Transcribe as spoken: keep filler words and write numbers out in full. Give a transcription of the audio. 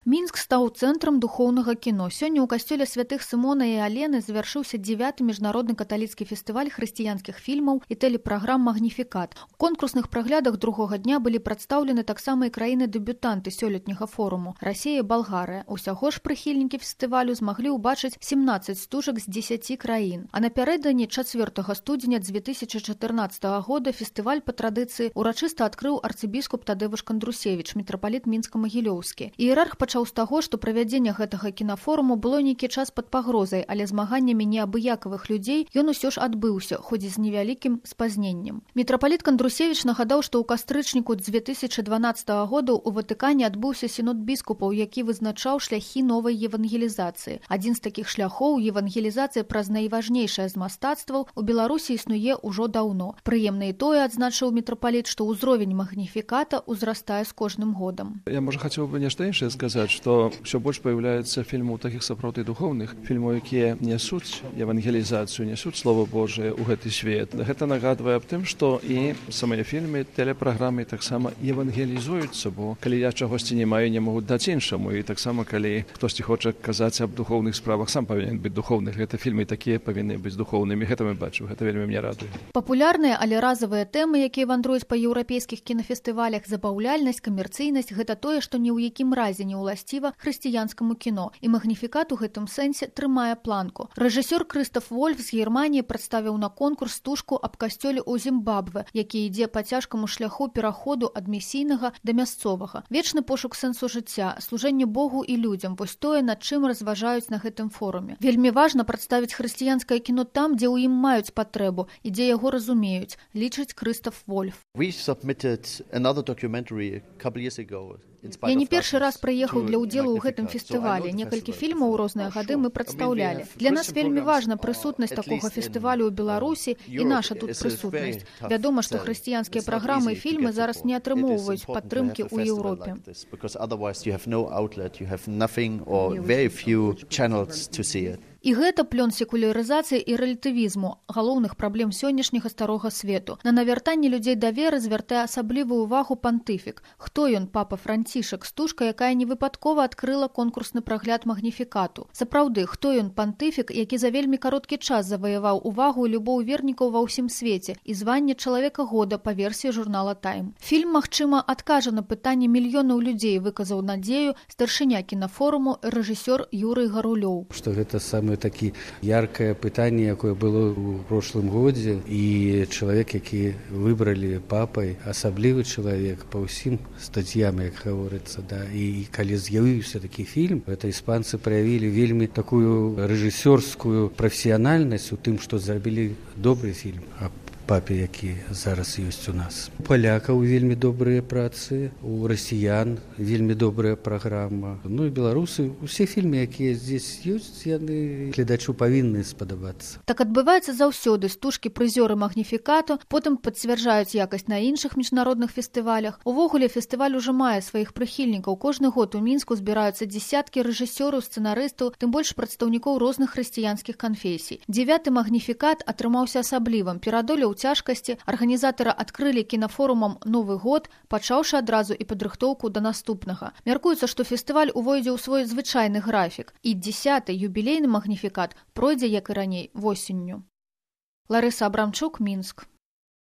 Мінск стаў цэнтрам духоўнага кіно. Сёння ў касцёле святых Сымона і Алены завяршыўся дзявяты міжнародны каталіцкі фестываль хрысціянскіх фільмаў і тэлепраграм «Магніфікат». У конкурсных праглядах другога дня былі прадстаўлены таксама і краіны-дэбютанты сёлетняга форуму – Расія і Балгарыя. Усяго ж прыхільнікі фестывалю змаглі ўбачыць сямнаццаць стужак з дзесяці краін. А напярэдадні чацвёртага студзеня дзве тысячы чатырнаццатага года фестываль па традыцыі урачыста адкрыў арцыбіскуп Тадзеуш Кандрусевіч, мітрапаліт Мінска-Магілёўскі. Іерарх пачаў з таго, што правядзенне гэтага кінафоруму было нейкі час пад пагрозай, але змаганнямі неабыякавых людзей ён усё ж адбыўся, хоць і з невялікім спазненнем. Мітрапаліт Кандрусевіч нагадаў, што ў кастрычніку дзве тысячы дванаццатага года ў Ватыкане адбыўся сінод біскупаў, які вызначаў шляхі новай евангелізацыі. Адзін з такіх шляхоў – евангелізацыя праз найважнейшае з мастацтваў у Беларусі існуе ўжо даўно. Прыемна і тое, адзначыў мітрапаліт, што ўзровень магніфіката ўзрастае з кожным годам. Я, можа, хацеў бы нешта іншае сказаць, што ўсё больш паяўляецца фільмаў такіх сапраўды духоўных, фільмаў, якія нясуць евангелізацыю, нясуць Слова Божае ў гэты свет. Гэта нагадвае аб тым, што і самыя фільмы, тэлепраграмы таксама евангелізуюцца, бо калі я чагосьці не маю, не могуць даць іншаму. І таксама, калі хтосьці хоча казаць аб духоўных справах, сам павінен быць духоўны. Гэта фільмы такія павінны быць духоўнымі. Гэта мы бачым, гэта вельмі мне радуе. Папулярныя, але разавыя тэмы, якія вандруюць па еўрапейскіх кінафестывалях, забаўляльнасць, камерцыйнасць – гэта тое, што ні ў якім разе не ўласціва хрысціянскаму кіно. І «Магніфікат» у гэтым сэнсе трымае планку. Рэжысёр Крыстаф Вольф з Германіі прадставіў на конкурс стужку аб касцёле ў Зімбабве, які ідзе па цяжкаму шляху пераходу ад місійнага да мясцовага. Вечны пошук сэнсу жыцця, служэнне Богу і людзям – вось тое, над чым разважаюць на гэтым форуме. Вельмі важна прадставіць хрысціянскае кіно там, дзе ў ім маюць патрэбу і дзе яго разумеюць, лічыць Крыстаф Вольф. Я не першы раз прыехаў для ўдзелу ў гэтым фестывалі. Некалькі фільмаў у розныя гады мы прадстаўлялі. Для нас вельмі важна прысутнасць такога фестывалю ў Беларусі і наша тут прысутнасць. Вядома, што хрысціянскія праграмы і фільмы зараз не атрымоўваюць падтрымкі ў Еўропе. І гэта плён секулярызацыі і рэлятывізму, галоўных праблем сённяшняга старога свету. На навяртанне людзей даверы звяртае асаблівую ўвагу пантыфік. Хто ён, папа Францішак, стужка, якая невыпадкова адкрыла конкурсны прагляд «Магніфікату». Сапраўды, хто ён, пантыфік, які за вельмі кароткі час заваяваў увагу і любоў вернікаў ва ўсім свеце і званне чалавека года па версіі журнала «Тайм». Фільм, магчыма, адкажа на пытанне мільёнаў людзей, выказаў надзею старшыня кінафоруму рэжысёр Юрый Гарулёў. Што гэта самае такі яркае пытанне, якое было ў прошлым годзе, і чалавек, які выбралі папай, асаблівы чалавек па ўсім статьям, як гаворыцца, да. І калі з'явіўся такі фільм, гэта іспанцы праявілі вельмі такую рэжысёрскую прафесіянальнасць у тым, што зрабілі добры фільм аб папе, які зараз ёсць у нас. У палякаў вельмі добрыя працы, у расіян вельмі добрая праграма. Ну і беларусы, усе фільмы, якія здесь ёсць, яны гледачу павінны спадабацца. Так адбываецца заўсёды. Стужкі прызёры «Магніфікату» потым пацвярджаюць якасць на іншых міжнародных фестывалях. Увогуле фестываль ужо мае сваіх прыхільнікаў. Кожны год у Мінску збіраюцца дзесяткі рэжысёраў, сцэнарыстаў, тым больш прадстаўнікоў розных хрысціянскіх канфесій. Дзявяты «Магніфікат» атрымаўся асаблівым, перадолеў цяжкасці, арганізатары адкрылі кінафорумам Новы год, пачаўшы адразу і падрыхтоўку да наступнага. Мяркуецца, што фестываль увойдзе ў свой звычайны графік, і дзесяты юбілейны «Магніфікат» пройдзе, як і раней, восенню. Ларыса Абрамчук, Мінск.